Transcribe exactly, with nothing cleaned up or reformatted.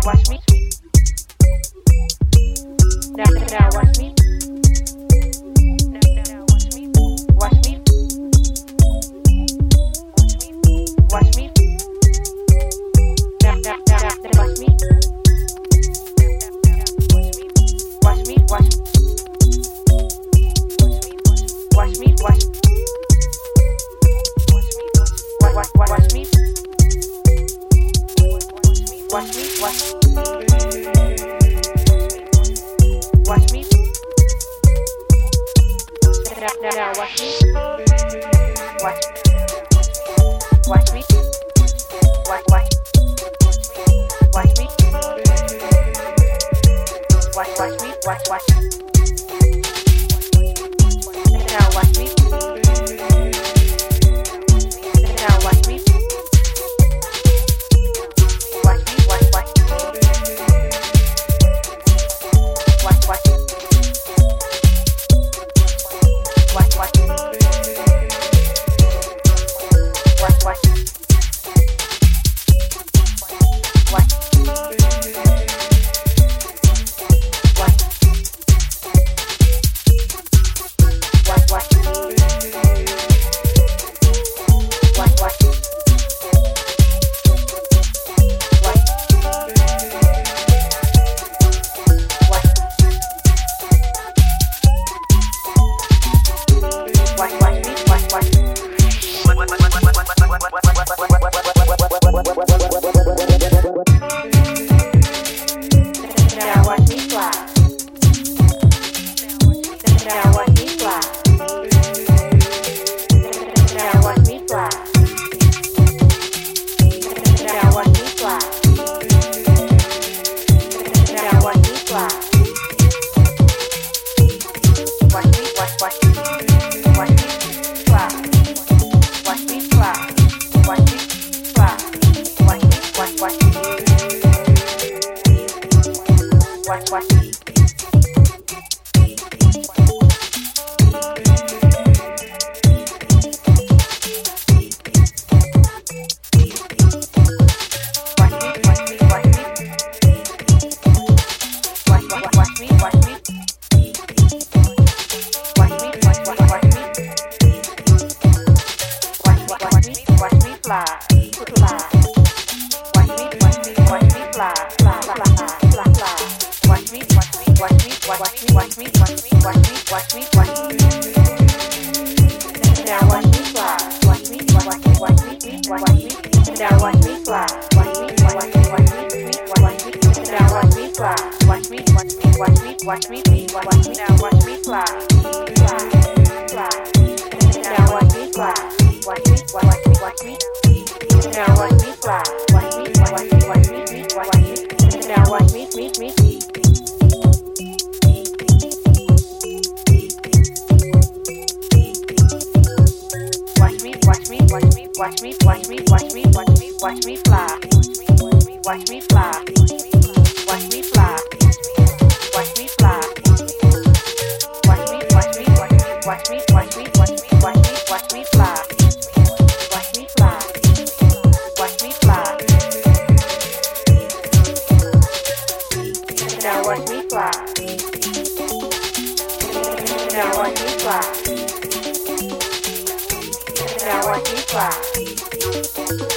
watch me. Now, now watch me. Now, now watch me. Watch me. Watch me. Now, now, now, now watch me. Watch me. Watch. Watch me. Watch. Watch. Watch. Watch me. Watch me. Watch. Watch me. Now, now, now watch me. Watch. Watch me. Watch. Watch. Watch me. Watch. Watch me. Watch. Watch. Now watch me. Now watch me. Watch me. Watch. Watch. Watch. Watch. Watch. Watch. Watch. Watch. Now watch me fly.